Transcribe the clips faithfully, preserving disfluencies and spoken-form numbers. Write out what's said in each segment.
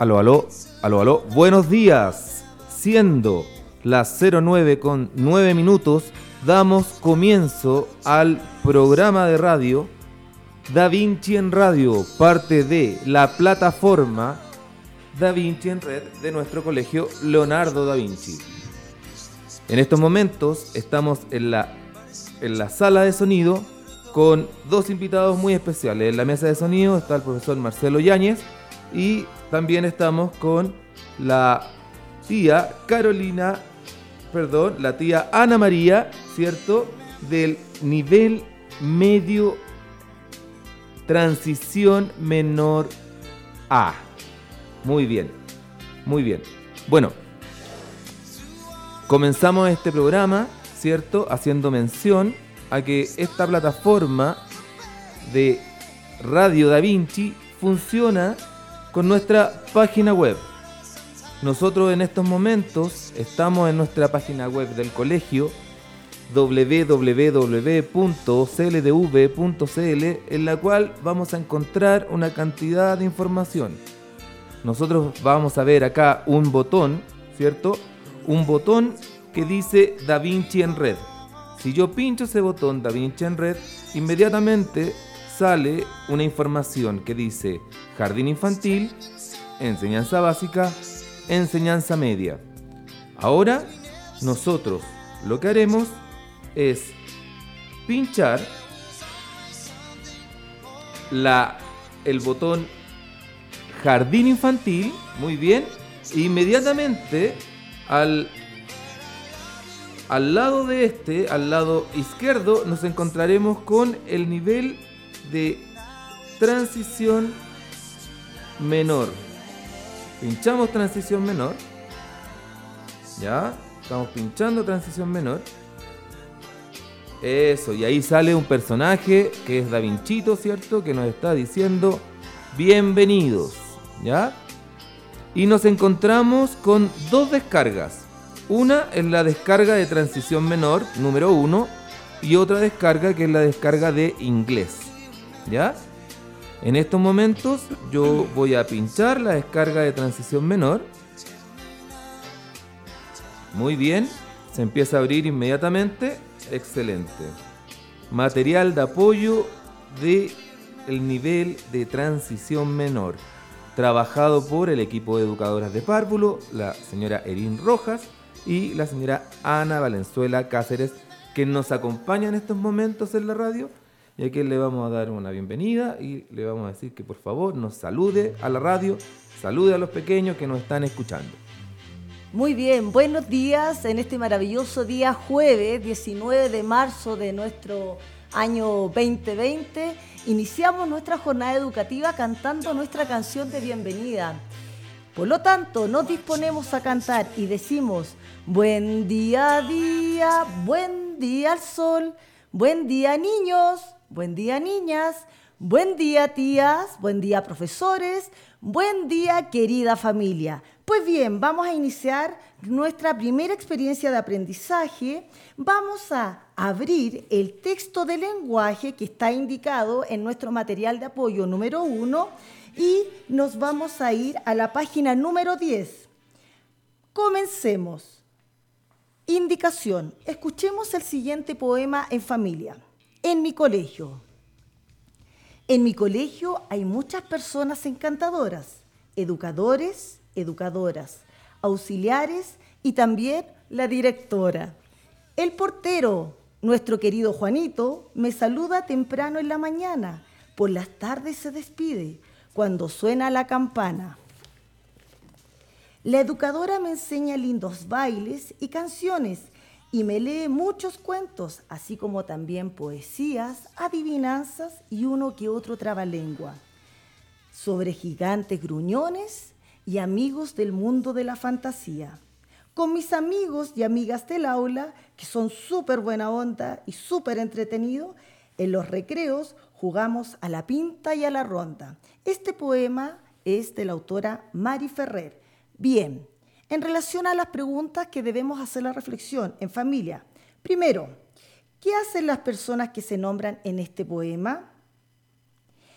Aló, aló, aló, aló. Buenos días. Siendo las cero nueve con nueve minutos, damos comienzo al programa de radio Da Vinci en Radio, parte de la plataforma Da Vinci en Red de nuestro colegio Leonardo da Vinci. En estos momentos estamos en la, en la sala de sonido con dos invitados muy especiales. En la mesa de sonido está el profesor Marcelo Yáñez y también estamos con la tía Carolina, perdón, la tía Ana María, ¿cierto? Del nivel medio transición menor A. Muy bien, muy bien. Bueno, comenzamos este programa, ¿cierto? Haciendo mención a que esta plataforma de Radio Da Vinci funciona con nuestra página web. Nosotros en estos momentos estamos en nuestra página web del colegio doble u doble u doble u punto c l d v punto c l, en la cual vamos a encontrar una cantidad de información. Nosotros vamos a ver acá un botón, ¿cierto? Un botón que dice Da Vinci en Red. Si yo pincho ese botón Da Vinci en Red, inmediatamente sale una información que dice Jardín Infantil, Enseñanza Básica, Enseñanza Media. Ahora nosotros lo que haremos es pinchar la, el botón Jardín Infantil, muy bien, e inmediatamente al, al lado de este, al lado izquierdo, nos encontraremos con el nivel de transición menor. Pinchamos transición menor. Ya, estamos pinchando transición menor. Eso, y ahí sale un personaje que es Da Vinchito, ¿cierto? Que nos está diciendo bienvenidos, ¿ya? Y nos encontramos con dos descargas. Una es la descarga de transición menor, número uno, y otra descarga que es la descarga de inglés, ¿ya? En estos momentos yo voy a pinchar la descarga de transición menor. Muy bien, se empieza a abrir inmediatamente. Excelente. Material de apoyo de el nivel de transición menor, trabajado por el equipo de educadoras de párvulo, la señora Erin Rojas y la señora Ana Valenzuela Cáceres, que nos acompañan en estos momentos en la radio. Y aquí le vamos a dar una bienvenida y le vamos a decir que por favor nos salude a la radio, salude a los pequeños que nos están escuchando. Muy bien, buenos días en este maravilloso día jueves diecinueve de marzo de nuestro año veinte veinte. Iniciamos nuestra jornada educativa cantando nuestra canción de bienvenida. Por lo tanto, nos disponemos a cantar y decimos: buen día, día, buen día al sol, buen día niños, buen día niñas, buen día tías, buen día profesores, buen día querida familia. Pues bien, vamos a iniciar nuestra primera experiencia de aprendizaje. Vamos a abrir el texto de lenguaje que está indicado en nuestro material de apoyo número uno y nos vamos a ir a la página número diez. Comencemos. Indicación. Escuchemos el siguiente poema en familia. En mi colegio. En mi colegio hay muchas personas encantadoras, educadores, educadoras, auxiliares y también la directora. El portero, nuestro querido Juanito, me saluda temprano en la mañana. Por las tardes se despide cuando suena la campana. La educadora me enseña lindos bailes y canciones y me lee muchos cuentos, así como también poesías, adivinanzas y uno que otro trabalengua sobre gigantes gruñones y amigos del mundo de la fantasía. Con mis amigos y amigas del aula, que son súper buena onda y súper entretenidos, en los recreos jugamos a la pinta y a la ronda. Este poema es de la autora Mari Ferrer. Bien, en relación a las preguntas que debemos hacer la reflexión en familia. Primero, ¿qué hacen las personas que se nombran en este poema?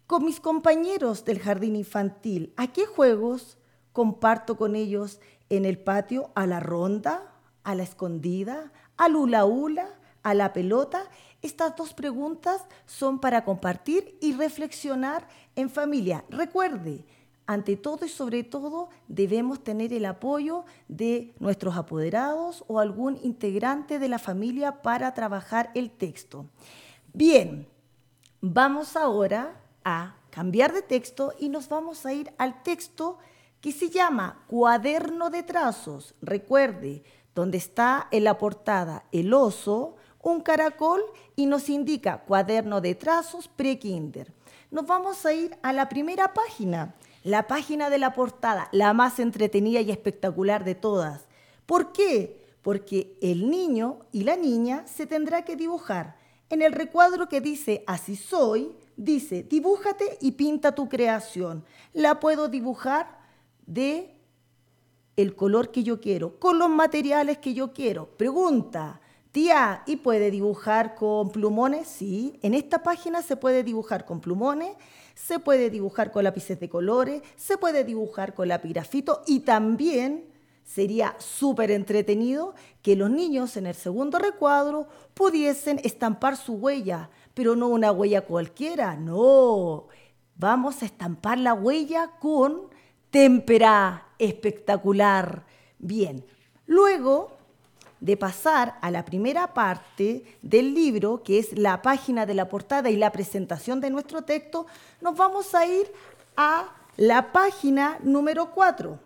Con mis compañeros del jardín infantil, ¿a qué juegos comparto con ellos en el patio? ¿A la ronda? ¿A la escondida? ¿Al hula hula? ¿A la pelota? Estas dos preguntas son para compartir y reflexionar en familia. Recuerde, ante todo y sobre todo, debemos tener el apoyo de nuestros apoderados o algún integrante de la familia para trabajar el texto. Bien, vamos ahora a cambiar de texto y nos vamos a ir al texto que se llama Cuaderno de Trazos. Recuerde, donde está en la portada el oso, un caracol y nos indica Cuaderno de Trazos pre-kinder. Nos vamos a ir a la primera página, la página de la portada, la más entretenida y espectacular de todas. ¿Por qué? Porque el niño y la niña se tendrá que dibujar. En el recuadro que dice Así soy, dice dibújate y pinta tu creación. La puedo dibujar de el color que yo quiero, con los materiales que yo quiero. Pregunta, tía, ¿y puede dibujar con plumones? Sí, en esta página se puede dibujar con plumones, se puede dibujar con lápices de colores, se puede dibujar con lápiz grafito y también sería súper entretenido que los niños en el segundo recuadro pudiesen estampar su huella, pero no una huella cualquiera, no. Vamos a estampar la huella con témpera. Espectacular. Bien, luego de pasar a la primera parte del libro, que es la página de la portada y la presentación de nuestro texto, nos vamos a ir a la página número cuatro.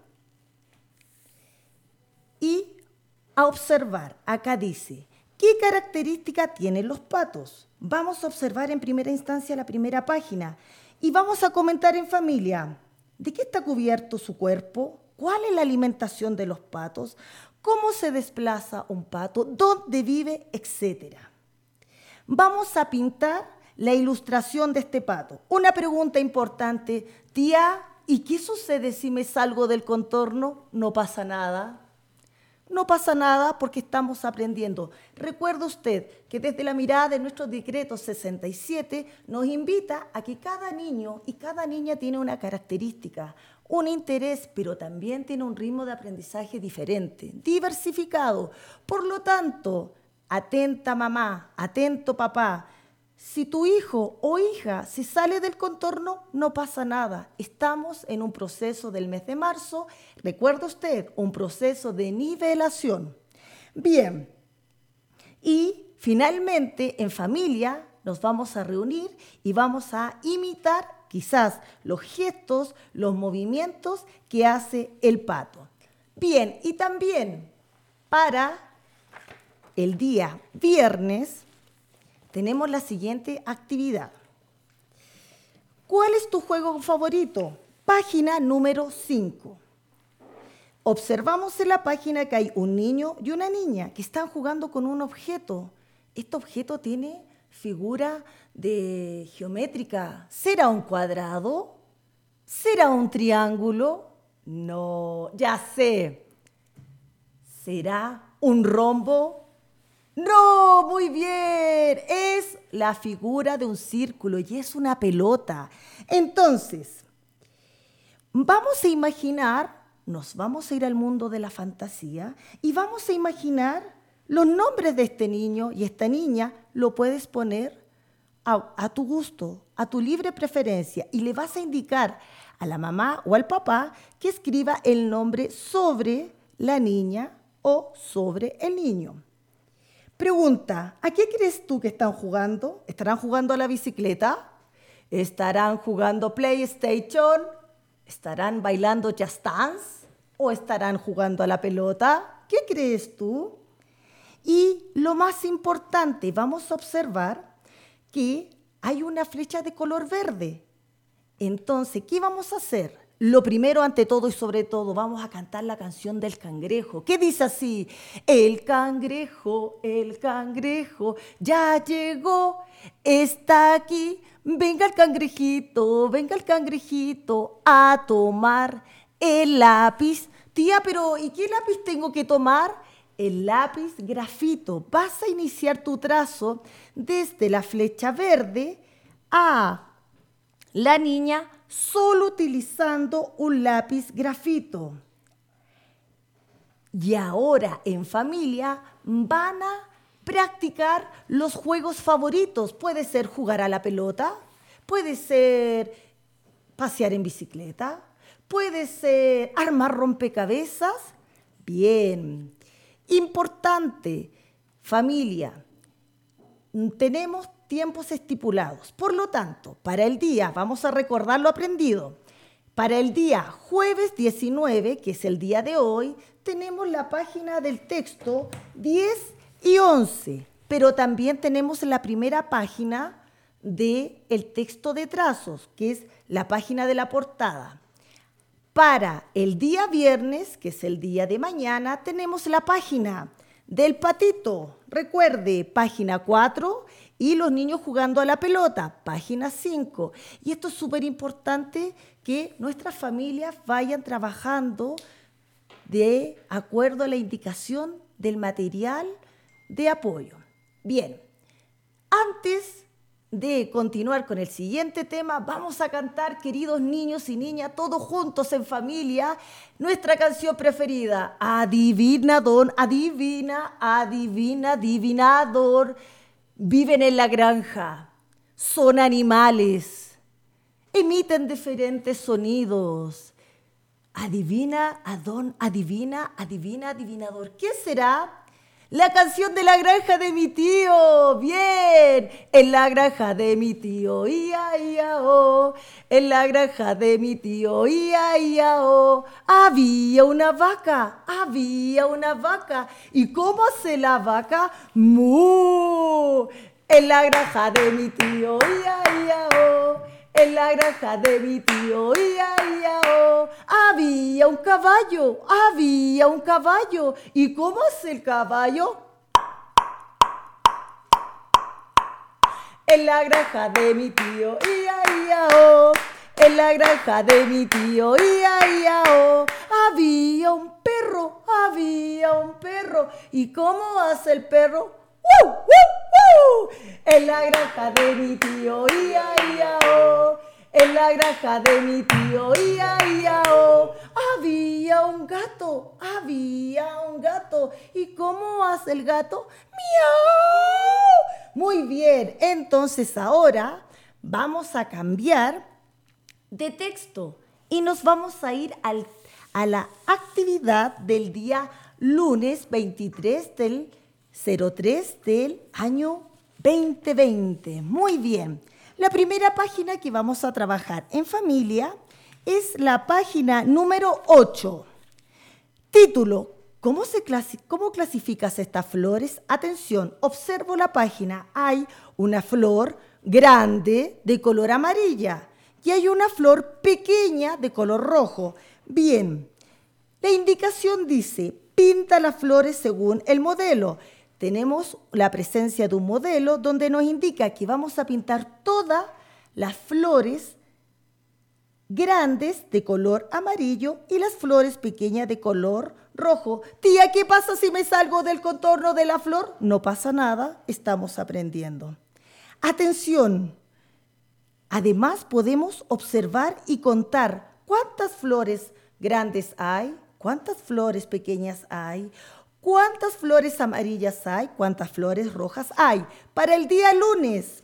Y a observar, acá dice, ¿qué característica tienen los patos? Vamos a observar en primera instancia la primera página y vamos a comentar en familia. ¿De qué está cubierto su cuerpo? ¿Cuál es la alimentación de los patos? ¿Cómo se desplaza un pato? ¿Dónde vive? Etcétera. Vamos a pintar la ilustración de este pato. Una pregunta importante, tía, ¿y qué sucede si me salgo del contorno? No pasa nada. No pasa nada porque estamos aprendiendo. Recuerde usted que desde la mirada de nuestro decreto sesenta y siete nos invita a que cada niño y cada niña tiene una característica, un interés, pero también tiene un ritmo de aprendizaje diferente, diversificado. Por lo tanto, atenta mamá, atento papá. Si tu hijo o hija se sale del contorno, no pasa nada. Estamos en un proceso del mes de marzo. Recuerde usted, un proceso de nivelación. Bien, y finalmente en familia nos vamos a reunir y vamos a imitar quizás los gestos, los movimientos que hace el pato. Bien, y también para el día viernes tenemos la siguiente actividad. ¿Cuál es tu juego favorito? Página número cinco. Observamos en la página que hay un niño y una niña que están jugando con un objeto. Este objeto tiene figura de geométrica. ¿Será un cuadrado? ¿Será un triángulo? No, ya sé. ¿Será un rombo? No, muy bien, es la figura de un círculo y es una pelota. Entonces, vamos a imaginar, nos vamos a ir al mundo de la fantasía y vamos a imaginar los nombres de este niño y esta niña. Lo puedes poner a, a tu gusto, a tu libre preferencia y le vas a indicar a la mamá o al papá que escriba el nombre sobre la niña o sobre el niño. Pregunta, ¿a qué crees tú que están jugando? ¿Estarán jugando a la bicicleta? ¿Estarán jugando PlayStation? ¿Estarán bailando Just Dance? ¿O estarán jugando a la pelota? ¿Qué crees tú? Y lo más importante, vamos a observar que hay una flecha de color verde. Entonces, ¿qué vamos a hacer? Lo primero, ante todo y sobre todo, vamos a cantar la canción del cangrejo. ¿Qué dice así? El cangrejo, el cangrejo, ya llegó, está aquí. Venga el cangrejito, venga el cangrejito a tomar el lápiz. Tía, pero ¿y qué lápiz tengo que tomar? El lápiz grafito. Vas a iniciar tu trazo desde la flecha verde a la niña solo utilizando un lápiz grafito. Y ahora en familia van a practicar los juegos favoritos. Puede ser jugar a la pelota, puede ser pasear en bicicleta, puede ser armar rompecabezas. Bien, importante, familia, tenemos tiempos estipulados. Por lo tanto, para el día, vamos a recordar lo aprendido. Para el día jueves diecinueve, que es el día de hoy, tenemos la página del texto diez y once, pero también tenemos la primera página del texto de trazos, que es la página de la portada. Para el día viernes, que es el día de mañana, tenemos la página del patito. Recuerde, página cuatro, y los niños jugando a la pelota, página cinco. Y esto es súper importante, que nuestras familias vayan trabajando de acuerdo a la indicación del material de apoyo. Bien, antes de continuar con el siguiente tema, vamos a cantar, queridos niños y niñas, todos juntos en familia, nuestra canción preferida. Adivina, don, adivina, adivina, adivinador. Viven en la granja, son animales, emiten diferentes sonidos. Adivina, adón, adivina, adivina, adivinador. ¿Qué será? La canción de la granja de mi tío. Bien, en la granja de mi tío, ia, ia, oh. En la granja de mi tío, ia, ia, oh. Había una vaca, había una vaca. ¿Y cómo hace la vaca? ¡Mu! En la granja de mi tío, ia, ia, oh. En la granja de mi tío, ia, ia, oh. Había un caballo, había un caballo. ¿Y cómo hace el caballo? En la granja de mi tío, ia, ia, oh. En la granja de mi tío, ia, ia, oh. Había un perro, había un perro. ¿Y cómo hace el perro? ¡Woo, woo, woo! En la granja de mi tío, ia, ia, oh. En la granja de mi tío, ia, ia, oh. Había un gato, había un gato. ¿Y cómo hace el gato? ¡Miau! Muy bien, entonces ahora vamos a cambiar de texto y nos vamos a ir al, a la actividad del día lunes veintitrés del cero tres del año veinte veinte. Muy bien. La primera página que vamos a trabajar en familia es la página número ocho. Título: ¿Cómo, se clasi- ¿Cómo clasificas estas flores? Atención, observo la página. Hay una flor grande de color amarilla y hay una flor pequeña de color rojo. Bien, la indicación dice: pinta las flores según el modelo. Tenemos la presencia de un modelo donde nos indica que vamos a pintar todas las flores grandes de color amarillo y las flores pequeñas de color rojo. Tía, ¿qué pasa si me salgo del contorno de la flor? No pasa nada, estamos aprendiendo. Atención, además podemos observar y contar cuántas flores grandes hay, cuántas flores pequeñas hay, cuántas flores amarillas hay, cuántas flores rojas hay. Para el día lunes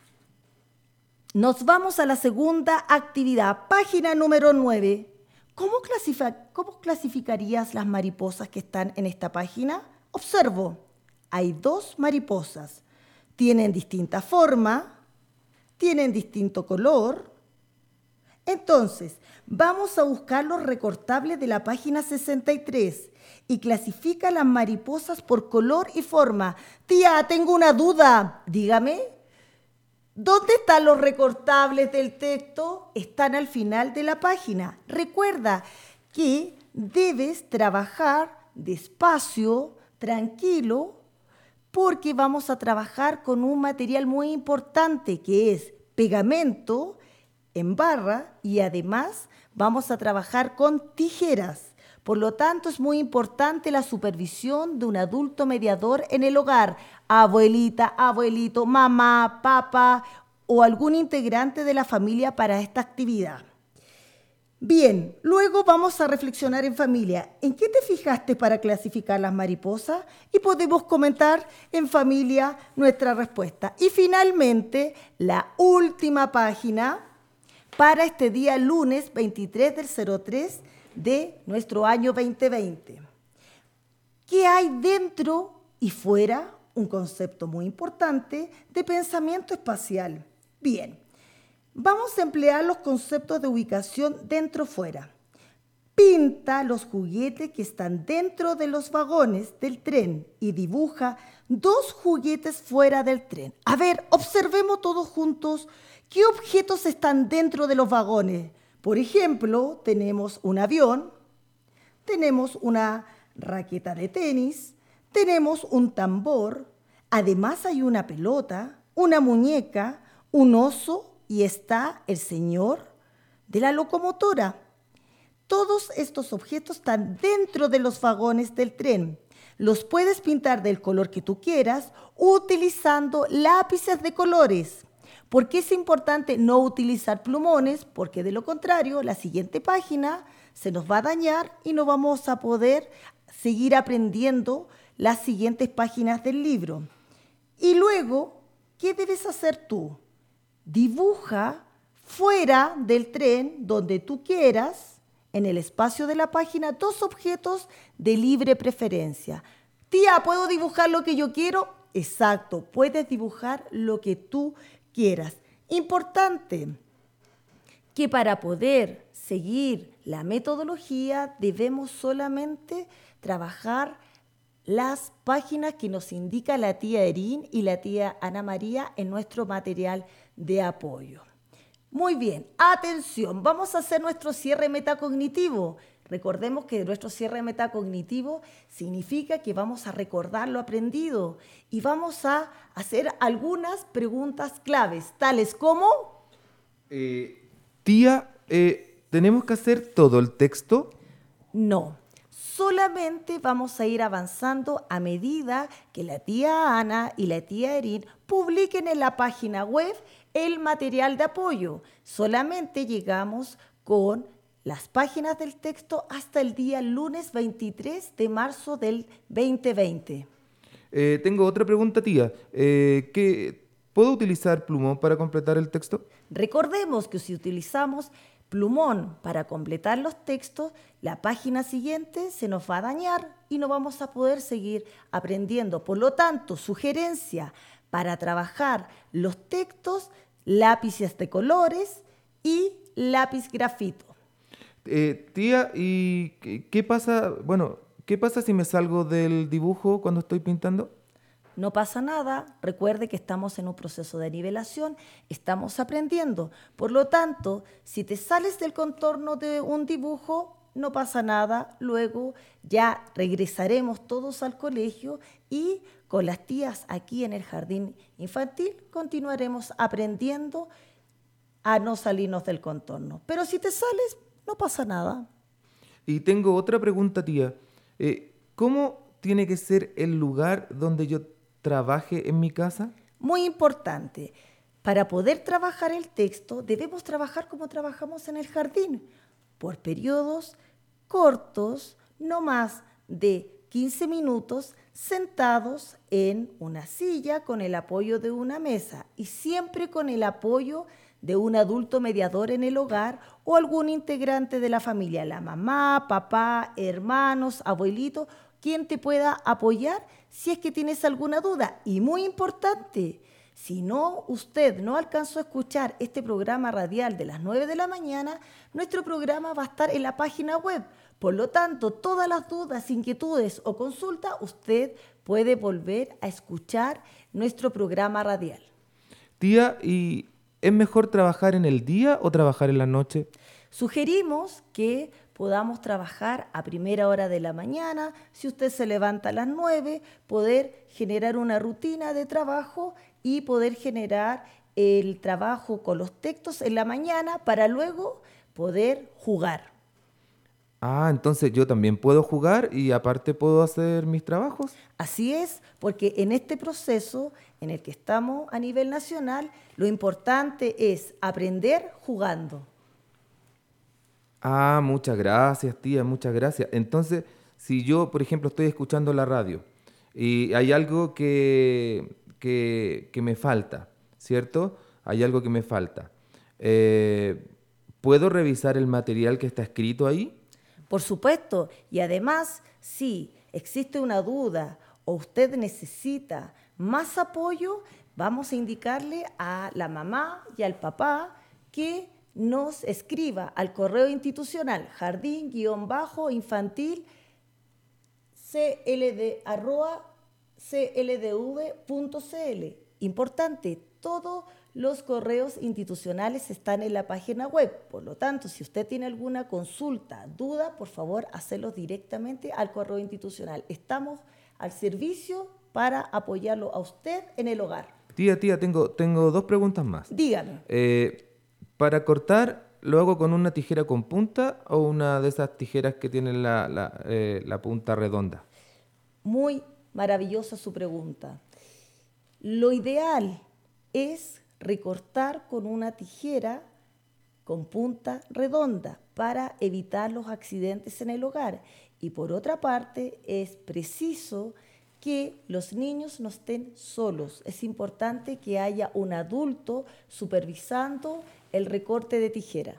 nos vamos a la segunda actividad, página número nueve. ¿Cómo, clasific- ¿Cómo clasificarías las mariposas que están en esta página? Observo, hay dos mariposas. Tienen distinta forma, tienen distinto color. Entonces, vamos a buscar los recortables de la página sesenta y tres y clasifica las mariposas por color y forma. Tía, tengo una duda. Dígame. ¿Dónde están los recortables del texto? Están al final de la página. Recuerda que debes trabajar despacio, tranquilo, porque vamos a trabajar con un material muy importante que es pegamento en barra y además vamos a trabajar con tijeras. Por lo tanto, es muy importante la supervisión de un adulto mediador en el hogar. Abuelita, abuelito, mamá, papá o algún integrante de la familia para esta actividad. Bien, luego vamos a reflexionar en familia. ¿En qué te fijaste para clasificar las mariposas? Y podemos comentar en familia nuestra respuesta. Y finalmente, la última página para este día lunes veintitrés del cero tres de nuestro año veinte veinte. ¿Qué hay dentro y fuera? Un concepto muy importante de pensamiento espacial. Bien. Vamos a emplear los conceptos de ubicación dentro-fuera. Pinta los juguetes que están dentro de los vagones del tren y dibuja dos juguetes fuera del tren. A ver, observemos todos juntos qué objetos están dentro de los vagones. Por ejemplo, tenemos un avión, tenemos una raqueta de tenis, tenemos un tambor, además hay una pelota, una muñeca, un oso, y está el señor de la locomotora. Todos estos objetos están dentro de los vagones del tren. Los puedes pintar del color que tú quieras utilizando lápices de colores. ¿Por qué es importante no utilizar plumones? Porque de lo contrario, la siguiente página se nos va a dañar y no vamos a poder seguir aprendiendo las siguientes páginas del libro. Y luego, ¿qué debes hacer tú? Dibuja fuera del tren, donde tú quieras, en el espacio de la página, dos objetos de libre preferencia. Tía, ¿puedo dibujar lo que yo quiero? Exacto, puedes dibujar lo que tú quieras. Importante que para poder seguir la metodología debemos solamente trabajar las páginas que nos indica la tía Erin y la tía Ana María en nuestro material de apoyo. Muy bien, atención, vamos a hacer nuestro cierre metacognitivo. Recordemos que nuestro cierre metacognitivo significa que vamos a recordar lo aprendido y vamos a hacer algunas preguntas claves, tales como... Eh, tía, eh, ¿tenemos que hacer todo el texto? No. Solamente vamos a ir avanzando a medida que la tía Ana y la tía Erin publiquen en la página web el material de apoyo. Solamente llegamos con las páginas del texto hasta el día lunes veintitrés de marzo del veinte veinte. Eh, tengo otra pregunta, tía. Eh, ¿qué, ¿Puedo utilizar plumón para completar el texto? Recordemos que si utilizamos plumón para completar los textos, la página siguiente se nos va a dañar y no vamos a poder seguir aprendiendo. Por lo tanto, sugerencia para trabajar los textos, lápices de colores y lápiz grafito. Eh, tía, ¿y qué, qué pasa? Bueno, ¿qué pasa si me salgo del dibujo cuando estoy pintando? No pasa nada, recuerde que estamos en un proceso de nivelación, estamos aprendiendo. Por lo tanto, si te sales del contorno de un dibujo, no pasa nada. Luego ya regresaremos todos al colegio y con las tías aquí en el jardín infantil continuaremos aprendiendo a no salirnos del contorno. Pero si te sales, no pasa nada. Y tengo otra pregunta, tía. Eh, ¿Cómo tiene que ser el lugar donde yo trabaje en mi casa? Muy importante. Para poder trabajar el texto, debemos trabajar como trabajamos en el jardín, por periodos cortos, no más de quince minutos, sentados en una silla con el apoyo de una mesa y siempre con el apoyo de un adulto mediador en el hogar o algún integrante de la familia, la mamá, papá, hermanos, abuelitos, quien te pueda apoyar si es que tienes alguna duda. Y muy importante, si no, usted no alcanzó a escuchar este programa radial de las nueve de la mañana, nuestro programa va a estar en la página web. Por lo tanto, todas las dudas, inquietudes o consultas, usted puede volver a escuchar nuestro programa radial. Tía, ¿y es mejor trabajar en el día o trabajar en la noche? Sugerimos que podamos trabajar a primera hora de la mañana, si usted se levanta a las nueve, poder generar una rutina de trabajo y poder generar el trabajo con los textos en la mañana para luego poder jugar. Ah, entonces yo también puedo jugar y aparte puedo hacer mis trabajos. Así es, porque en este proceso en el que estamos a nivel nacional, lo importante es aprender jugando. Ah, muchas gracias, tía, muchas gracias. Entonces, si yo, por ejemplo, estoy escuchando la radio y hay algo que, que, que me falta, ¿cierto? Hay algo que me falta. Eh, ¿Puedo revisar el material que está escrito ahí? Por supuesto, y además, si existe una duda o usted necesita más apoyo, vamos a indicarle a la mamá y al papá que nos escriba al correo institucional jardín-infantil cld arroba cldv.cl. Importante, todos los correos institucionales están en la página web. Por lo tanto, si usted tiene alguna consulta, duda, por favor, hacerlos directamente al correo institucional. Estamos al servicio para apoyarlo a usted en el hogar. Tía, tía, tengo, tengo dos preguntas más. Dígame. Eh, para cortar, ¿lo hago con una tijera con punta o una de esas tijeras que tienen la, la, eh, la punta redonda? Muy maravillosa su pregunta. Lo ideal es recortar con una tijera con punta redonda para evitar los accidentes en el hogar. Y por otra parte, es preciso que los niños no estén solos. Es importante que haya un adulto supervisando el recorte de tijera.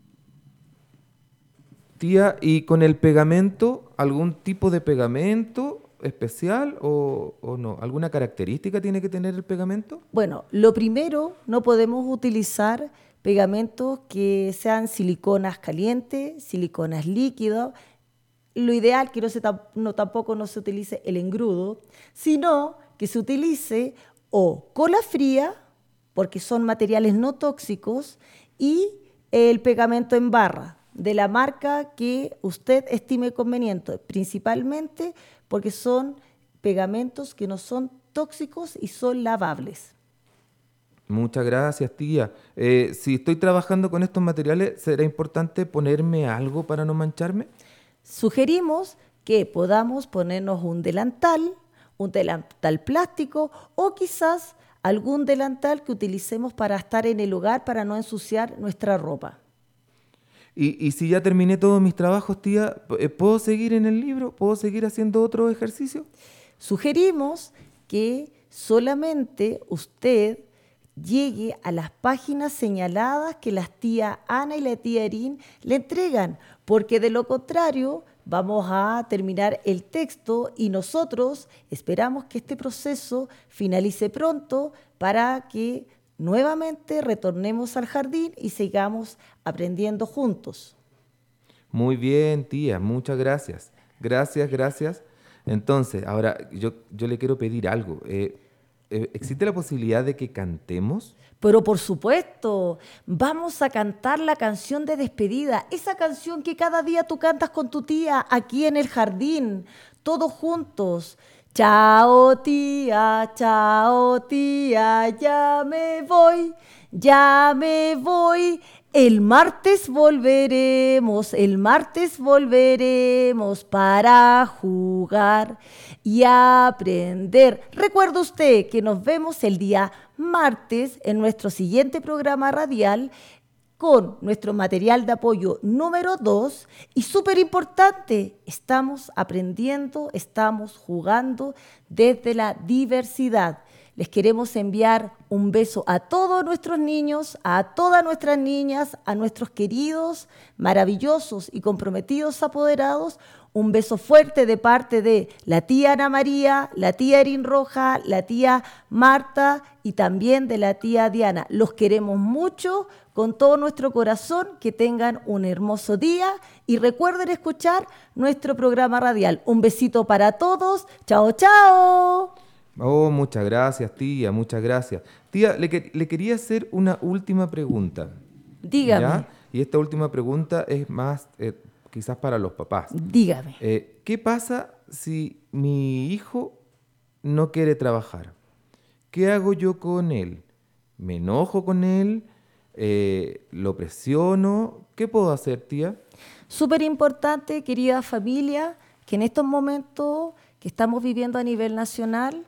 Tía, ¿y con el pegamento, algún tipo de pegamento especial o, o no? ¿Alguna característica tiene que tener el pegamento? Bueno, lo primero, no podemos utilizar pegamentos que sean siliconas calientes, siliconas líquidas. Lo ideal que no, se, no tampoco no se utilice el engrudo, sino que se utilice o cola fría, porque son materiales no tóxicos, y el pegamento en barra, de la marca que usted estime conveniente, principalmente porque son pegamentos que no son tóxicos y son lavables. Muchas gracias, tía. Eh, si estoy trabajando con estos materiales, ¿será importante ponerme algo para no mancharme? Sugerimos que podamos ponernos un delantal, un delantal plástico o quizás algún delantal que utilicemos para estar en el hogar para no ensuciar nuestra ropa. Y, y si ya terminé todos mis trabajos, tía, ¿puedo seguir en el libro? ¿Puedo seguir haciendo otro ejercicio? Sugerimos que solamente usted llegue a las páginas señaladas que las tía Ana y la tía Erin le entregan, porque de lo contrario vamos a terminar el texto y nosotros esperamos que este proceso finalice pronto para que nuevamente retornemos al jardín y sigamos aprendiendo juntos. Muy bien, tía, muchas gracias. Gracias, gracias. Entonces, ahora yo, yo le quiero pedir algo. Eh, ¿Existe la posibilidad de que cantemos? Pero por supuesto, vamos a cantar la canción de despedida, esa canción que cada día tú cantas con tu tía aquí en el jardín, todos juntos. Chao tía, chao tía, ya me voy, ya me voy. El martes volveremos, el martes volveremos para jugar y aprender. Recuerde usted que nos vemos el día martes en nuestro siguiente programa radial con nuestro material de apoyo número dos y súper importante, estamos aprendiendo, estamos jugando desde la diversidad. Les queremos enviar un beso a todos nuestros niños, a todas nuestras niñas, a nuestros queridos, maravillosos y comprometidos apoderados. Un beso fuerte de parte de la tía Ana María, la tía Erin Roja, la tía Marta y también de la tía Diana. Los queremos mucho con todo nuestro corazón. Que tengan un hermoso día y recuerden escuchar nuestro programa radial. Un besito para todos. Chao, chao. Oh, muchas gracias, tía, muchas gracias. Tía, le, que, le quería hacer una última pregunta. Dígame. ¿Ya? Y esta última pregunta es más, eh, quizás para los papás. Dígame. Eh, ¿Qué pasa si mi hijo no quiere trabajar? ¿Qué hago yo con él? ¿Me enojo con él? Eh, ¿Lo presiono? ¿Qué puedo hacer, tía? Súper importante, querida familia, que en estos momentos que estamos viviendo a nivel nacional,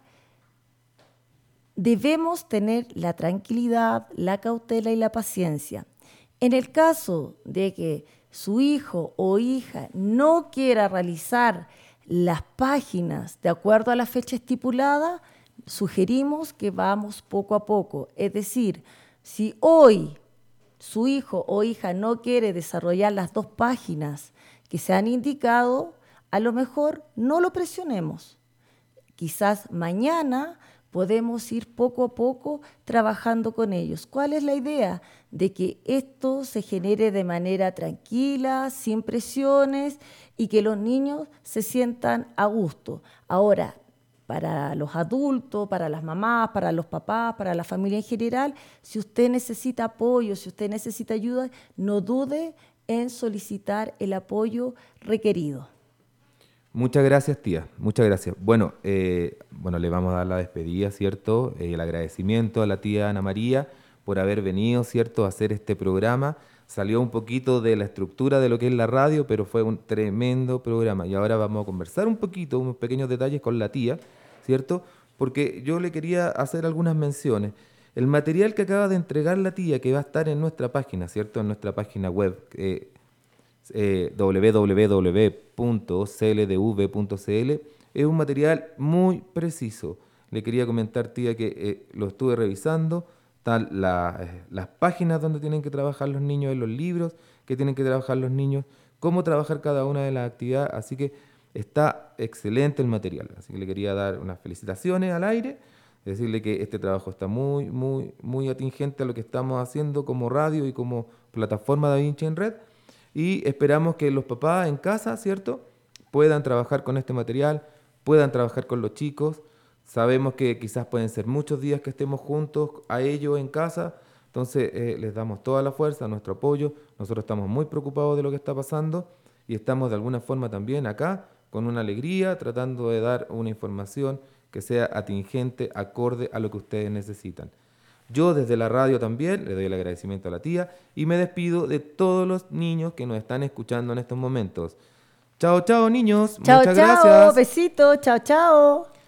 debemos tener la tranquilidad, la cautela y la paciencia. En el caso de que su hijo o hija no quiera realizar las páginas de acuerdo a la fecha estipulada, sugerimos que vamos poco a poco. Es decir, si hoy su hijo o hija no quiere desarrollar las dos páginas que se han indicado, a lo mejor no lo presionemos. Quizás mañana podemos ir poco a poco trabajando con ellos. ¿Cuál es la idea? De que esto se genere de manera tranquila, sin presiones y que los niños se sientan a gusto. Ahora, para los adultos, para las mamás, para los papás, para la familia en general, si usted necesita apoyo, si usted necesita ayuda, no dude en solicitar el apoyo requerido. Muchas gracias, tía. Muchas gracias. Bueno, eh, bueno, le vamos a dar la despedida, ¿cierto? Eh, el agradecimiento a la tía Ana María por haber venido, ¿cierto?, a hacer este programa. Salió un poquito de la estructura de lo que es la radio, pero fue un tremendo programa. Y ahora vamos a conversar un poquito, unos pequeños detalles con la tía, ¿cierto? Porque yo le quería hacer algunas menciones. El material que acaba de entregar la tía, que va a estar en nuestra página, ¿cierto? En nuestra página web, eh, eh, doble u doble u doble u punto c l d v punto c l, es un material muy preciso. Le quería comentar, tía, que eh, lo estuve revisando. Están la, eh, las páginas donde tienen que trabajar los niños, en los libros que tienen que trabajar los niños, cómo trabajar cada una de las actividades, así que está excelente el material. Así que le quería dar unas felicitaciones al aire, decirle que este trabajo está muy, muy, muy atingente a lo que estamos haciendo como radio y como plataforma DaVinci en Red, y esperamos que los papás en casa, ¿cierto?, puedan trabajar con este material, puedan trabajar con los chicos. Sabemos que quizás pueden ser muchos días que estemos juntos a ellos en casa, entonces eh, les damos toda la fuerza, nuestro apoyo. Nosotros estamos muy preocupados de lo que está pasando y estamos de alguna forma también acá con una alegría, tratando de dar una información que sea atingente, acorde a lo que ustedes necesitan. Yo desde la radio también le doy el agradecimiento a la tía y me despido de todos los niños que nos están escuchando en estos momentos. Chao, chao, niños. Chao, Muchas chao, gracias. besitos, chao, chao.